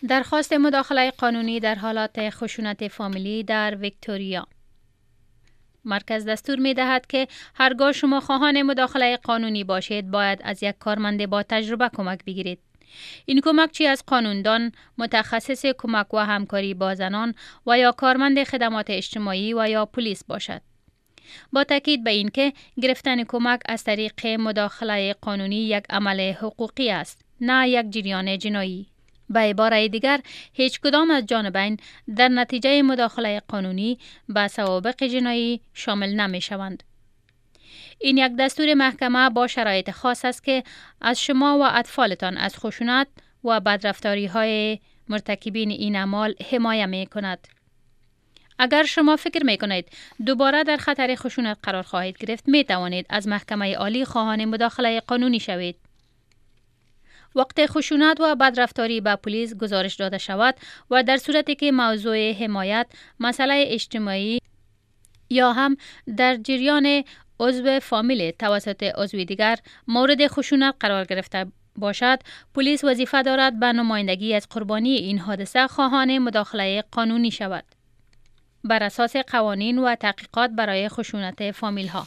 درخواست مداخله قانونی در حالات خشونت فامیلی در ویکتوریا. مرکز دستور می دهد که هرگاه شما خواهان مداخله قانونی باشید باید از یک کارمند با تجربه کمک بگیرید. این کمکچی از قانوندان، متخصص کمک و همکاری با زنان و یا کارمند خدمات اجتماعی و یا پلیس باشد. با تاکید به این که گرفتن کمک از طریق مداخله قانونی یک عمل حقوقی است، نه یک جریان جنایی. به عبارت دیگر، هیچ کدام از جانبین در نتیجه مداخله قانونی به سوابق جنایی شامل نمی شوند. این یک دستور محکمه با شرایط خاص است که از شما و اطفالتان از خشونت و بدرفتاری های مرتکبین این اعمال حمایت می کند. اگر شما فکر می کنید دوباره در خطر خشونت قرار خواهید گرفت، می توانید از محکمه عالی خواهان مداخله قانونی شوید. وقت خشونت و بدرفتاری به پلیس گزارش داده شود و در صورتی که موضوع حمایت، مسئله اجتماعی یا هم در جریان عضو فامیل توسط عضو دیگر مورد خشونت قرار گرفته باشد، پلیس وظیفه دارد به نمایندگی از قربانی این حادثه خواهان مداخله قانونی شود بر اساس قوانین و تحقیقات برای خشونت فامیل ها.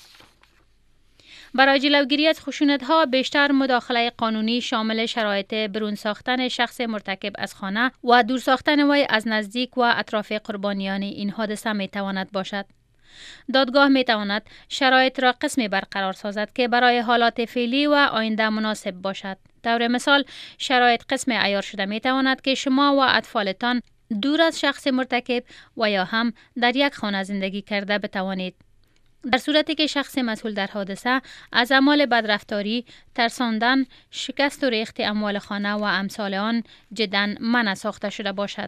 برای جلوگیری از خشونت ها بیشتر مداخله قانونی شامل شرایط برون ساختن شخص مرتکب از خانه و دور ساختن وی از نزدیک و اطراف قربانیان این حادثه می تواند باشد. دادگاه می تواند شرایط را قسمی برقرار سازد که برای حالات فعلی و آینده مناسب باشد. طور مثال، شرایط قسم عیار شده می تواند که شما و اطفالتان دور از شخص مرتکب و یا هم در یک خانه زندگی کرده بتوانید. در صورتی که شخص مسئول در حادثه از اعمال بدرفتاری، ترساندن، شکست و ریخت اموال خانه و امثال آن جداً منع ساخته شده باشد.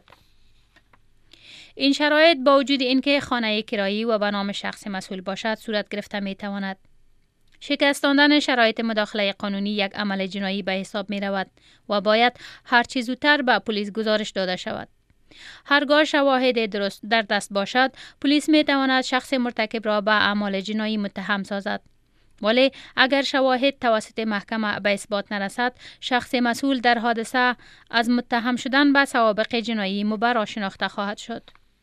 این شرایط با وجود اینکه خانه کرایی و به نام شخص مسئول باشد صورت گرفته می تواند. شکستاندن شرایط مداخله قانونی یک عمل جنایی به حساب می رود و باید هر چه زودتر به پلیس گزارش داده شود. هرگاه شواهد درست در دست باشد، پلیس می تواند شخص مرتکب را به اعمال جنایی متهم سازد. ولی اگر شواهد توسط محکمه به اثبات نرسد، شخص مسئول در حادثه از متهم شدن به سوابق جنایی مبرا شناخته خواهد شد.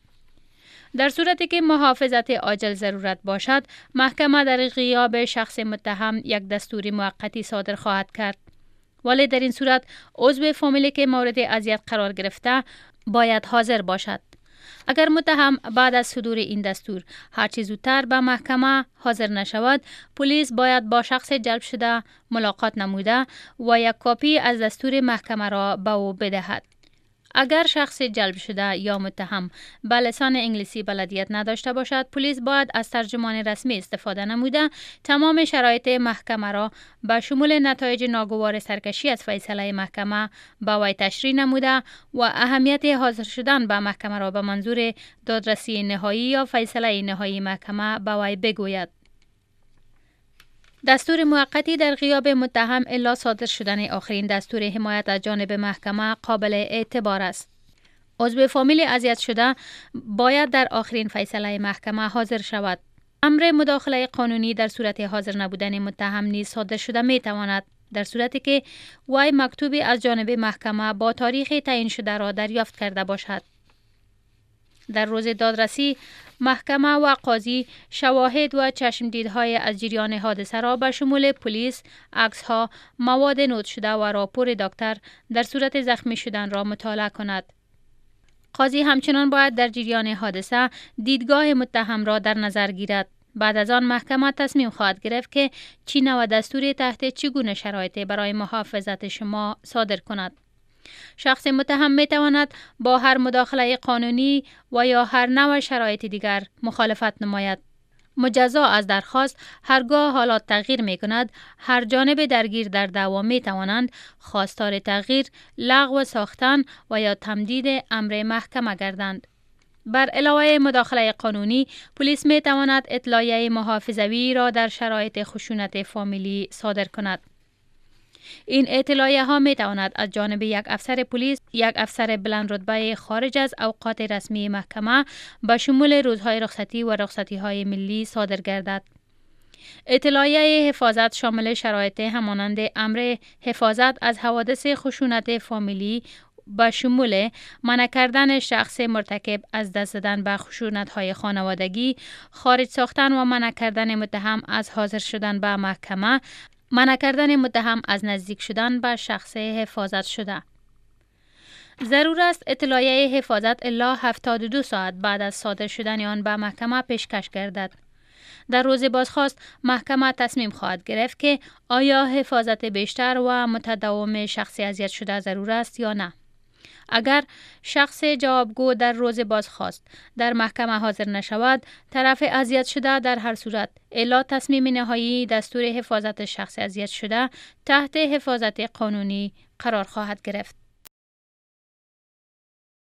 در صورتی که محافظت عاجل ضرورت باشد، محکمه در غیاب شخص متهم یک دستور موقتی صادر خواهد کرد. ولی در این صورت عضو فامیلی که مورد اذیت قرار گرفته باید حاضر باشد. اگر متهم بعد از صدور این دستور هرچی زودتر به محکمه حاضر نشود، پلیس باید با شخص جلب شده ملاقات نموده و یک کاپی از دستور محکمه را به او بدهد. اگر شخص جلب شده یا متهم به لسان انگلیسی بلدیت نداشته باشد، پلیس باید از ترجمان رسمی استفاده نموده تمام شرایط محکمه را به شمول نتایج ناگوار سرکشی از فیصله محکمه به وی تشریح نموده و اهمیت حاضر شدن به محکمه را به منظور دادرسی نهایی یا فیصله نهایی محکمه به وی بگوید. دستور موقتی در غیاب متهم الا صادر شدن آخرین دستور حمایت از جانب محکمه قابل اعتبار است. عضو فامیل اذیت شده باید در آخرین فیصله محکمه حاضر شود. امر مداخله قانونی در صورت حاضر نبودن متهم نیز صادر شده می تواند در صورتی که وی مکتوبی از جانب محکمه با تاریخ تعیین شده را دریافت کرده باشد. در روز دادرسی، محکمه و قاضی شواهد و چشمدیدهای از جریان حادثه را به شمول پلیس، عکس‌ها، مواد نوت شده و راپور دکتر در صورت زخمی شدن را مطالعه کند. قاضی همچنان باید در جریان حادثه دیدگاه متهم را در نظر گیرد. بعد از آن محکمه تصمیم خواهد گرفت که چه نوع دستوری تحت چگونه شرایطی برای محافظت شما صادر کند. شخص متهم می تواند با هر مداخله قانونی و یا هر نوع شرایط دیگر مخالفت نماید. مجزا از درخواست هرگاه حالات تغییر می کند، هر جانب درگیر در دعوا می توانند خواستار تغییر، لغو ساختن و یا تمدید امر محکمه گردند. بر علاوه مداخله قانونی، پلیس می تواند اطلاعیه محافظوی را در شرایط خشونت فامیلی صادر کند. این اطلاعیه ها می تواند از جانب یک افسر پلیس، یک افسر بلند رتبه خارج از اوقات رسمی محکمه به شمول روزهای رخصتی و رخصتی های ملی صادر گردد. اطلاعیه حفاظت شامل شرایط همانند امر حفاظت از حوادث خشونت فامیلی به شمول منع کردن شخص مرتکب از دست دادن به خشونت‌های خانوادگی، خارج ساختن و منع کردن متهم از حاضر شدن به محکمه، منع کردن متهم از نزدیک شدن به شخص حفاظت شده. ضرور است اطلاعیه حفاظت الا 72 ساعت بعد از صادر شدن آن به محکمه پیشکش گردد. در روز بازخواست محکمه تصمیم خواهد گرفت که آیا حفاظت بیشتر و متداوم شخص اذیت شده ضرور است یا نه. اگر شخص جوابگو در روز بازخواست در محکمه حاضر نشود، طرف اذیت شده در هر صورت الا تصمیم نهایی دستور حفاظت شخص اذیت شده تحت حفاظت قانونی قرار خواهد گرفت.